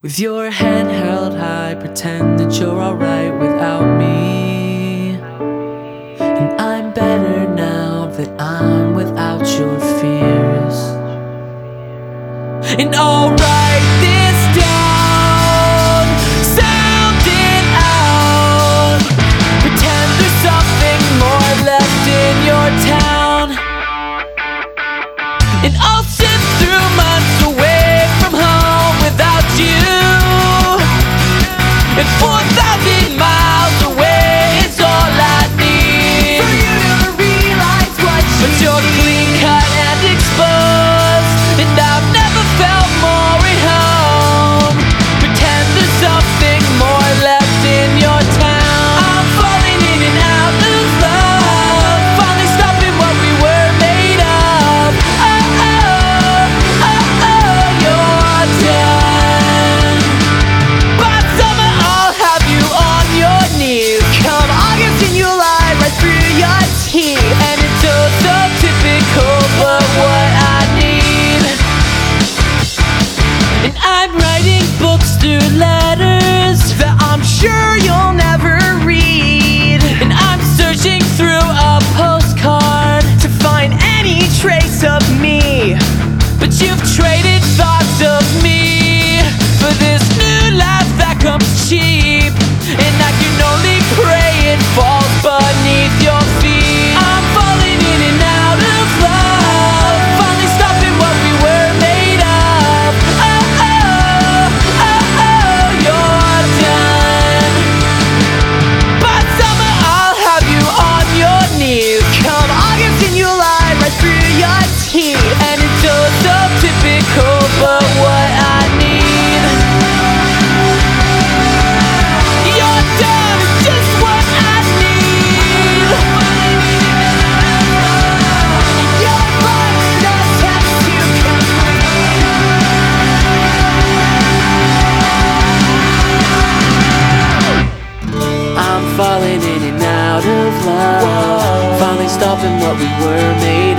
With your head held high, pretend that you're alright without me. And I'm better now that I'm without your fears. And I'll write this down, sound it out. Pretend there's something more left in your town. And I'll sit through months away from home without you. And 4,000 miles away is all I need for you to realize what you But you're clean cut and exposed, and I've never felt more at home. Pretend there's something more left in your town. I'm falling in and out of love, finally stopping what we were made of. Oh, oh, oh, oh, you're done. By summer I'll have you on your knees. Come August and you'll lie right through your teeth. And it's so typical, but what I need. And I'm writing books through letters that I'm sure you'll never read. And I'm searching through a postcard to find any trace of me. But you've traded thoughts of me for this new life that comes cheap. And I can only pray it falls beneath your feet. I'm falling in and out of love, finally stopping what we were made of. Oh, oh, oh, oh, you're done. By summer I'll have you on your knees. Come August and you'll lie right through your teeth. And it's so typical, but what I need. You're done, it's just what I need. Your blood does have to I'm falling in and out of love, finally stopping what we were made